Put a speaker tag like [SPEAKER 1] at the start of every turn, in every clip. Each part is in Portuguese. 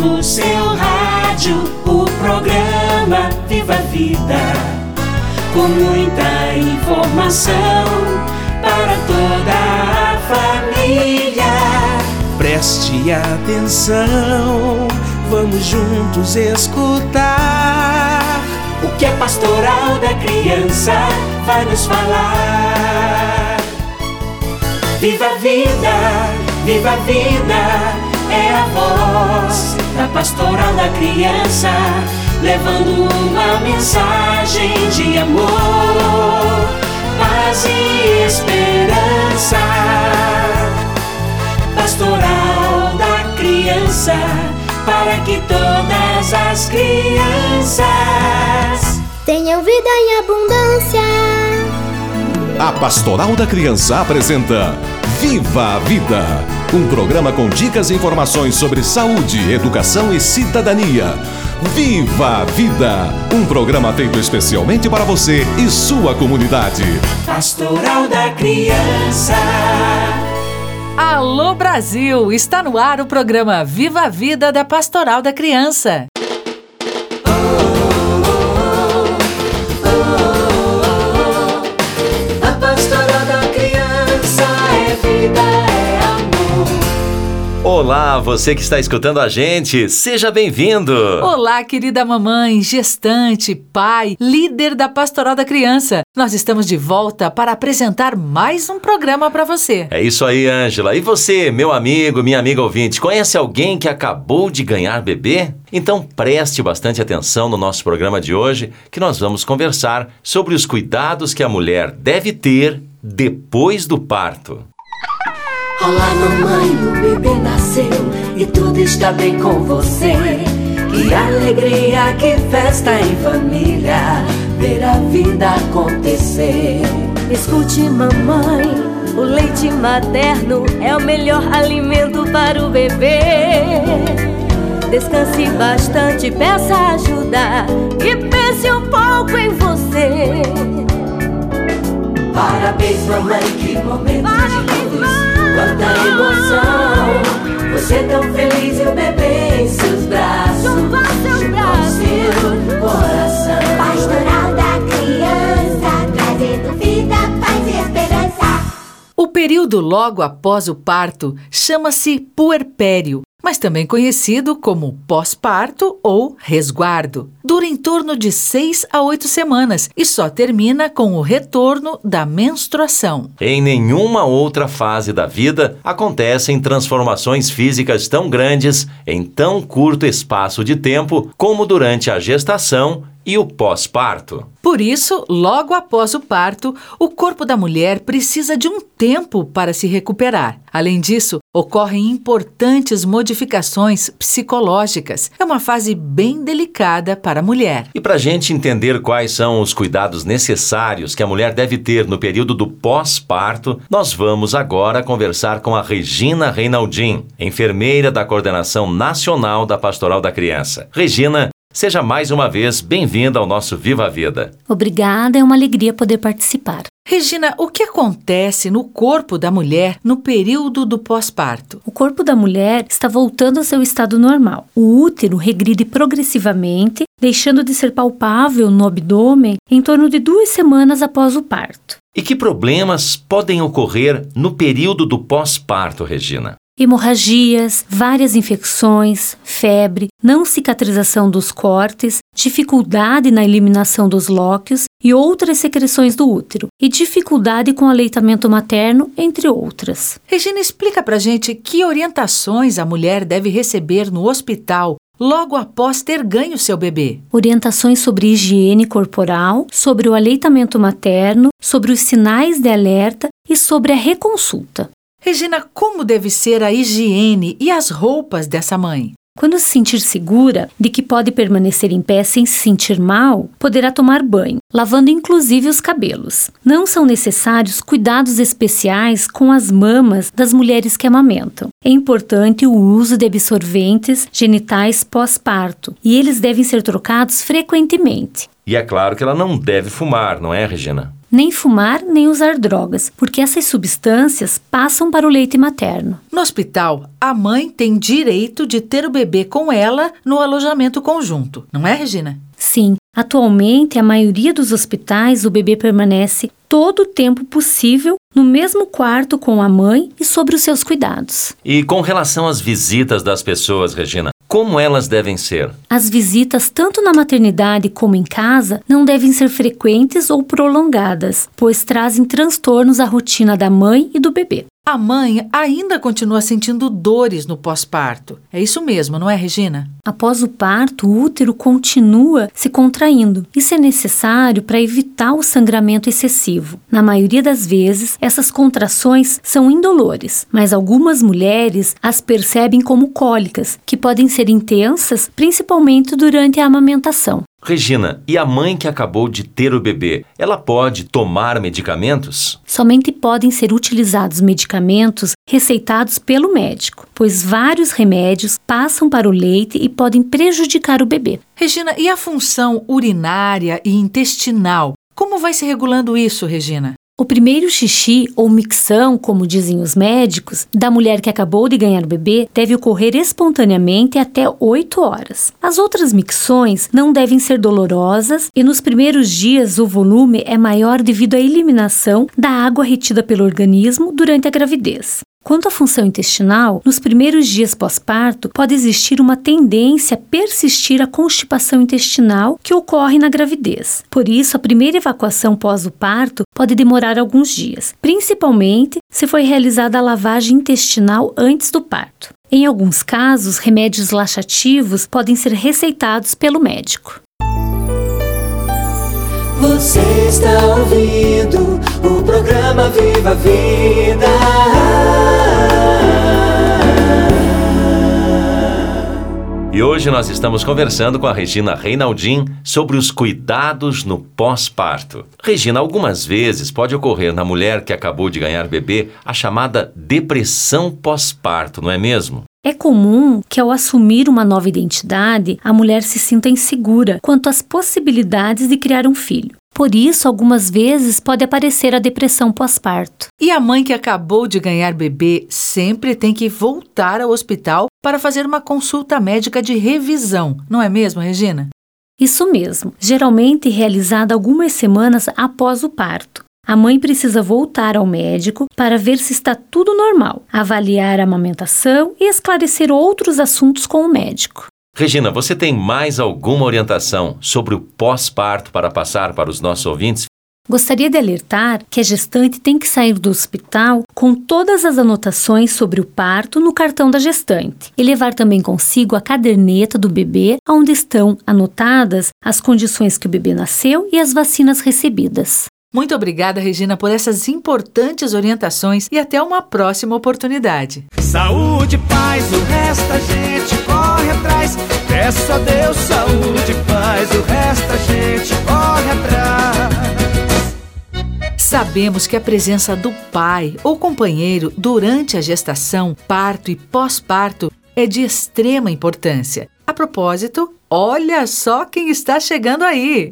[SPEAKER 1] no seu rádio o programa Viva a Vida, com muita informação para toda a família.
[SPEAKER 2] Preste atenção, vamos juntos escutar
[SPEAKER 1] o que a Pastoral da Criança vai nos falar. Viva a vida, viva a vida, é a voz da Pastoral da Criança, levando uma mensagem de amor, paz e esperança. Pastoral da Criança, para que todas as crianças
[SPEAKER 3] tenham vida em abundância.
[SPEAKER 4] A Pastoral da Criança apresenta Viva a Vida, um programa com dicas e informações sobre saúde, educação e cidadania. Viva a Vida, um programa feito especialmente para você e sua comunidade.
[SPEAKER 1] Pastoral da Criança.
[SPEAKER 5] Alô Brasil, está no ar o programa Viva a Vida da Pastoral da Criança.
[SPEAKER 1] A Pastoral da Criança é vida, é amor.
[SPEAKER 6] Olá, você que está escutando a gente, seja bem-vindo!
[SPEAKER 5] Olá, querida mamãe, gestante, pai, líder da Pastoral da Criança. Nós estamos de volta para apresentar mais um programa para você.
[SPEAKER 6] É isso aí, Ângela. E você, meu amigo, minha amiga ouvinte, conhece alguém que acabou de ganhar bebê? Então preste bastante atenção no nosso programa de hoje, que nós vamos conversar sobre os cuidados que a mulher deve ter depois do parto.
[SPEAKER 1] Olá, mamãe, o bebê nasceu e tudo está bem com você. Que alegria, que festa em família, ver a vida acontecer.
[SPEAKER 7] Escute, mamãe, o leite materno é o melhor alimento para o bebê. Descanse bastante, peça ajuda e pense um pouco em você.
[SPEAKER 1] Parabéns, mamãe, que momento de luz, quanta emoção. Você tão feliz e o bebê em seus braços,
[SPEAKER 7] chupa seu
[SPEAKER 1] coração.
[SPEAKER 3] Pastoral da Criança, trazendo vida, paz e esperança.
[SPEAKER 5] O período logo após o parto chama-se puerpério, mas também conhecido como pós-parto ou resguardo. Dura em torno de 6 a 8 semanas e só termina com o retorno da menstruação.
[SPEAKER 6] Em nenhuma outra fase da vida acontecem transformações físicas tão grandes em tão curto espaço de tempo como durante a gestação e o pós-parto.
[SPEAKER 5] Por isso, logo após o parto, o corpo da mulher precisa de um tempo para se recuperar. Além disso, ocorrem importantes modificações psicológicas. É uma fase bem delicada para a mulher.
[SPEAKER 6] E para a gente entender quais são os cuidados necessários que a mulher deve ter no período do pós-parto, nós vamos agora conversar com a Regina Reinaldin, enfermeira da Coordenação Nacional da Pastoral da Criança. Regina, seja mais uma vez bem-vinda ao nosso Viva a Vida.
[SPEAKER 8] Obrigada, é uma alegria poder participar.
[SPEAKER 5] Regina, o que acontece no corpo da mulher no período do pós-parto?
[SPEAKER 8] O corpo da mulher está voltando ao seu estado normal. O útero regride progressivamente, deixando de ser palpável no abdômen em torno de 2 semanas após o parto.
[SPEAKER 6] E que problemas podem ocorrer no período do pós-parto, Regina?
[SPEAKER 8] Hemorragias, várias infecções, febre, não cicatrização dos cortes, dificuldade na eliminação dos lóquios e outras secreções do útero, e dificuldade com o aleitamento materno, entre outras.
[SPEAKER 5] Regina, explica pra gente que orientações a mulher deve receber no hospital logo após ter ganho seu bebê.
[SPEAKER 8] Orientações sobre higiene corporal, sobre o aleitamento materno, sobre os sinais de alerta e sobre a reconsulta.
[SPEAKER 5] Regina, como deve ser a higiene e as roupas dessa mãe?
[SPEAKER 8] Quando se sentir segura de que pode permanecer em pé sem se sentir mal, poderá tomar banho, lavando inclusive os cabelos. Não são necessários cuidados especiais com as mamas das mulheres que amamentam. É importante o uso de absorventes genitais pós-parto, e eles devem ser trocados frequentemente.
[SPEAKER 6] E é claro que ela não deve fumar, não é, Regina?
[SPEAKER 8] nem fumar, nem usar drogas, porque essas substâncias passam para o leite materno.
[SPEAKER 5] No hospital, a mãe tem direito de ter o bebê com ela no alojamento conjunto, não é, Regina?
[SPEAKER 8] Sim, atualmente, a maioria dos hospitais, o bebê permanece todo o tempo possível no mesmo quarto com a mãe e sobre os seus cuidados.
[SPEAKER 6] E com relação às visitas das pessoas, Regina, como elas devem ser?
[SPEAKER 8] As visitas, tanto na maternidade como em casa, não devem ser frequentes ou prolongadas, pois trazem transtornos à rotina da mãe e do bebê.
[SPEAKER 5] A mãe ainda continua sentindo dores no pós-parto. É isso mesmo, não é, Regina?
[SPEAKER 8] Após o parto, o útero continua se contraindo. Isso é necessário para evitar o sangramento excessivo. Na maioria das vezes, essas contrações são indolores, mas algumas mulheres as percebem como cólicas, que podem ser intensas, principalmente durante a amamentação.
[SPEAKER 6] Regina, e a mãe que acabou de ter o bebê, ela pode tomar medicamentos?
[SPEAKER 8] Somente podem ser utilizados medicamentos receitados pelo médico, pois vários remédios passam para o leite e podem prejudicar o bebê.
[SPEAKER 5] Regina, e a função urinária e intestinal? Como vai se regulando isso, Regina?
[SPEAKER 8] O primeiro xixi, ou micção, como dizem os médicos, da mulher que acabou de ganhar o bebê deve ocorrer espontaneamente até 8 horas. As outras micções não devem ser dolorosas e nos primeiros dias o volume é maior devido à eliminação da água retida pelo organismo durante a gravidez. Quanto à função intestinal, nos primeiros dias pós-parto, pode existir uma tendência a persistir a constipação intestinal que ocorre na gravidez. Por isso, a primeira evacuação pós o parto pode demorar alguns dias, principalmente se foi realizada a lavagem intestinal antes do parto. Em alguns casos, remédios laxativos podem ser receitados pelo médico.
[SPEAKER 1] Você está ouvindo o programa Viva a Vida.
[SPEAKER 6] E hoje nós estamos conversando com a Regina Reinaldin sobre os cuidados no pós-parto. Regina, algumas vezes pode ocorrer na mulher que acabou de ganhar bebê a chamada depressão pós-parto, não é mesmo?
[SPEAKER 8] É comum que, ao assumir uma nova identidade, a mulher se sinta insegura quanto às possibilidades de criar um filho. Por isso, algumas vezes pode aparecer a depressão pós-parto.
[SPEAKER 5] E a mãe que acabou de ganhar bebê sempre tem que voltar ao hospital para fazer uma consulta médica de revisão, não é mesmo, Regina?
[SPEAKER 8] Isso mesmo, geralmente realizada algumas semanas após o parto. A mãe precisa voltar ao médico para ver se está tudo normal, avaliar a amamentação e esclarecer outros assuntos com o médico.
[SPEAKER 6] Regina, você tem mais alguma orientação sobre o pós-parto para passar para os nossos ouvintes?
[SPEAKER 8] Gostaria de alertar que a gestante tem que sair do hospital com todas as anotações sobre o parto no cartão da gestante e levar também consigo a caderneta do bebê, onde estão anotadas as condições que o bebê nasceu e as vacinas recebidas.
[SPEAKER 5] Muito obrigada, Regina, por essas importantes orientações e até uma próxima oportunidade.
[SPEAKER 2] Saúde, paz, o resto a gente corre atrás. Peço a Deus saúde, paz, o resto a gente corre atrás.
[SPEAKER 5] Sabemos que a presença do pai ou companheiro durante a gestação, parto e pós-parto é de extrema importância. A propósito, olha só quem está chegando aí!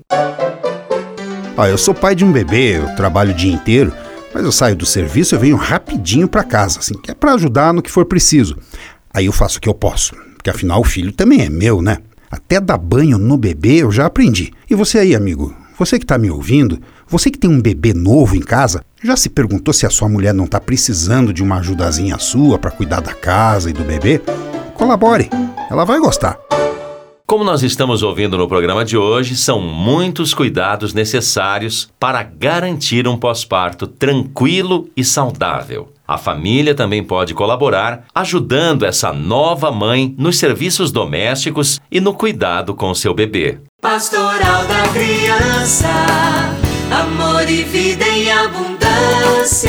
[SPEAKER 9] Eu sou pai de um bebê, eu trabalho o dia inteiro, mas eu saio do serviço e venho rapidinho para casa, assim, que é para ajudar no que for preciso. Aí eu faço o que eu posso, porque afinal o filho também é meu, né? Até dar banho no bebê eu já aprendi. E você aí, amigo, você que tá me ouvindo, você que tem um bebê novo em casa, já se perguntou se a sua mulher não tá precisando de uma ajudazinha sua para cuidar da casa e do bebê? Colabore, ela vai gostar.
[SPEAKER 6] Como nós estamos ouvindo no programa de hoje, são muitos cuidados necessários para garantir um pós-parto tranquilo e saudável. A família também pode colaborar, ajudando essa nova mãe nos serviços domésticos e no cuidado com seu bebê.
[SPEAKER 1] Pastoral da Criança, amor e vida em abundância.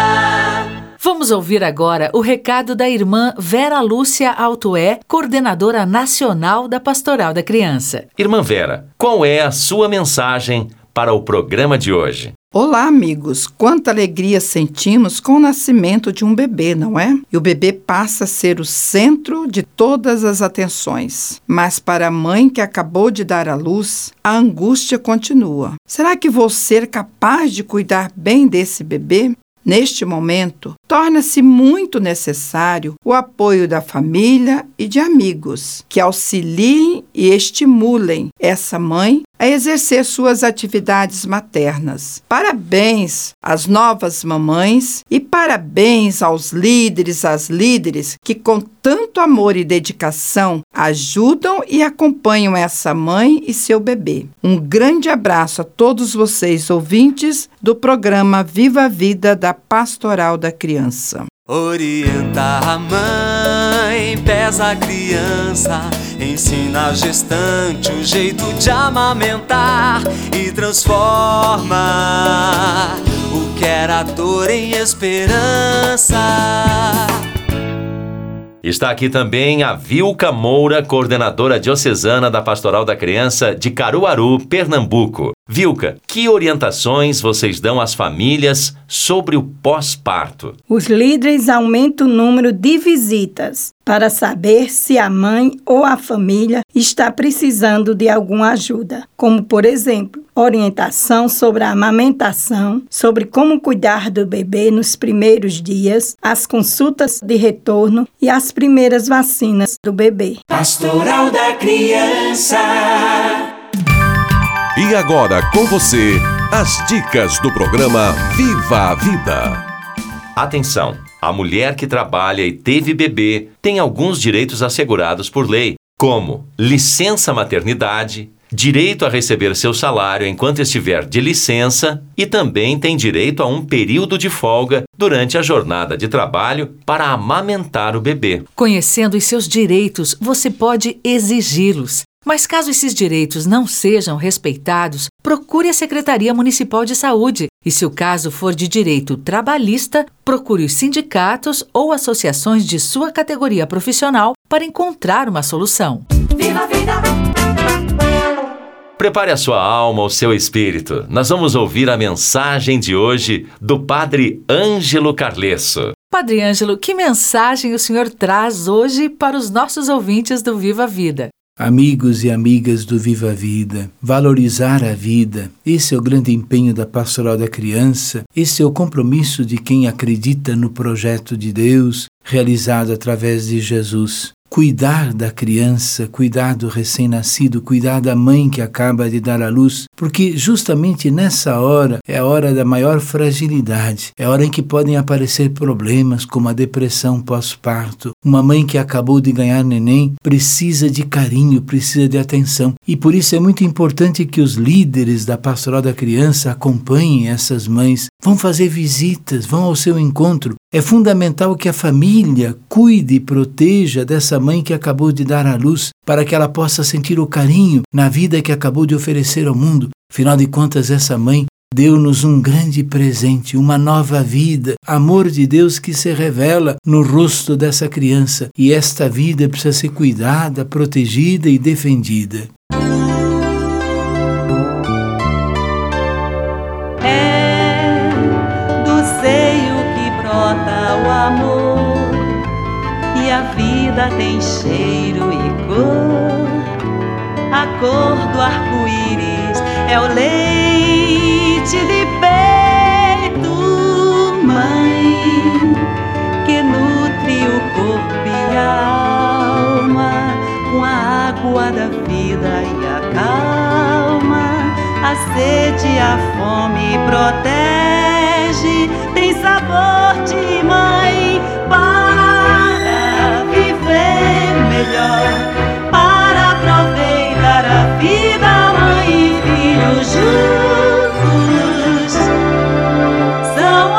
[SPEAKER 5] Vamos ouvir agora o recado da irmã Vera Lúcia Altoé, coordenadora nacional da Pastoral da Criança.
[SPEAKER 6] Irmã Vera, qual é a sua mensagem para o programa de hoje.
[SPEAKER 10] Olá, amigos! Quanta alegria sentimos com o nascimento de um bebê, não é? E o bebê passa a ser o centro de todas as atenções. Mas para a mãe que acabou de dar à luz, a angústia continua. Será que vou ser capaz de cuidar bem desse bebê? Neste momento, torna-se muito necessário o apoio da família e de amigos, que auxiliem e estimulem essa mãe a exercer suas atividades maternas. Parabéns às novas mamães e parabéns aos líderes, às líderes que com tanto amor e dedicação ajudam e acompanham essa mãe e seu bebê. Um grande abraço a todos vocês, ouvintes do programa Viva a Vida da Pastoral da Criança.
[SPEAKER 2] Orienta a mãe, pesa a criança, ensina a gestante o jeito de amamentar e transforma o que era dor em esperança.
[SPEAKER 6] Está aqui também a Vilca Moura, coordenadora diocesana da Pastoral da Criança de Caruaru, Pernambuco. Vilca, que orientações vocês dão às famílias sobre o pós-parto?
[SPEAKER 11] Os líderes aumentam o número de visitas para saber se a mãe ou a família está precisando de alguma ajuda, como, por exemplo, orientação sobre a amamentação, sobre como cuidar do bebê nos primeiros dias, as consultas de retorno e as primeiras vacinas do bebê.
[SPEAKER 1] Pastoral da Criança.
[SPEAKER 4] E agora com você, as dicas do programa Viva a Vida.
[SPEAKER 6] Atenção! A mulher que trabalha e teve bebê tem alguns direitos assegurados por lei, como licença maternidade, direito a receber seu salário enquanto estiver de licença e também tem direito a um período de folga durante a jornada de trabalho para amamentar o bebê.
[SPEAKER 5] Conhecendo os seus direitos, você pode exigi-los. Mas caso esses direitos não sejam respeitados, procure a Secretaria Municipal de Saúde. E se o caso for de direito trabalhista, procure os sindicatos ou associações de sua categoria profissional para encontrar uma solução.
[SPEAKER 1] Viva a vida!
[SPEAKER 6] Prepare a sua alma, o seu espírito. Nós vamos ouvir a mensagem de hoje do Padre Ângelo Carlesso.
[SPEAKER 5] Padre Ângelo, que mensagem o senhor traz hoje para os nossos ouvintes do Viva a Vida?
[SPEAKER 12] Amigos e amigas do Viva a Vida, valorizar a vida, esse é o grande empenho da Pastoral da Criança, esse é o compromisso de quem acredita no projeto de Deus realizado através de Jesus. Cuidar da criança, cuidar do recém-nascido, cuidar da mãe que acaba de dar à luz, porque justamente nessa hora é a hora da maior fragilidade, é a hora em que podem aparecer problemas como a depressão pós-parto. Uma mãe que acabou de ganhar neném precisa de carinho, precisa de atenção, e por isso é muito importante que os líderes da Pastoral da Criança acompanhem essas mães, vão fazer visitas, vão ao seu encontro. É fundamental que a família cuide e proteja dessa mãe que acabou de dar à luz, para que ela possa sentir o carinho na vida que acabou de oferecer ao mundo. Afinal de contas, essa mãe deu-nos um grande presente, uma nova vida, amor de Deus que se revela no rosto dessa criança. E esta vida precisa ser cuidada, protegida e defendida.
[SPEAKER 13] E a vida tem cheiro e cor. A cor do arco-íris é o leite de peito, mãe, que nutre o corpo e a alma com a água da vida e acalma a sede e a fome, protege, tem sabor de mãe para viver melhor, para aproveitar a vida, mãe e filho juntos são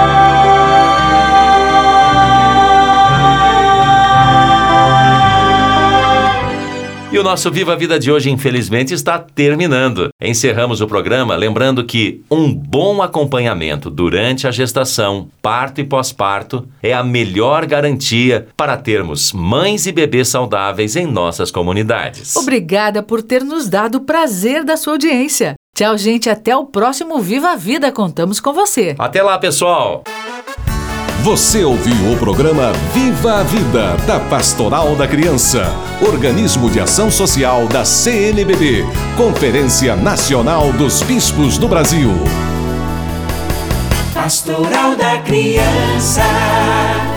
[SPEAKER 6] E o nosso Viva a Vida de hoje, infelizmente, está terminando. Encerramos o programa lembrando que um bom acompanhamento durante a gestação, parto e pós-parto é a melhor garantia para termos mães e bebês saudáveis em nossas comunidades.
[SPEAKER 5] Obrigada por ter nos dado o prazer da sua audiência. Tchau, gente. Até o próximo Viva a Vida. Contamos com você.
[SPEAKER 6] Até lá, pessoal.
[SPEAKER 4] Você ouviu o programa Viva a Vida, da Pastoral da Criança, organismo de ação social da CNBB, Conferência Nacional dos Bispos do Brasil.
[SPEAKER 1] Pastoral da Criança.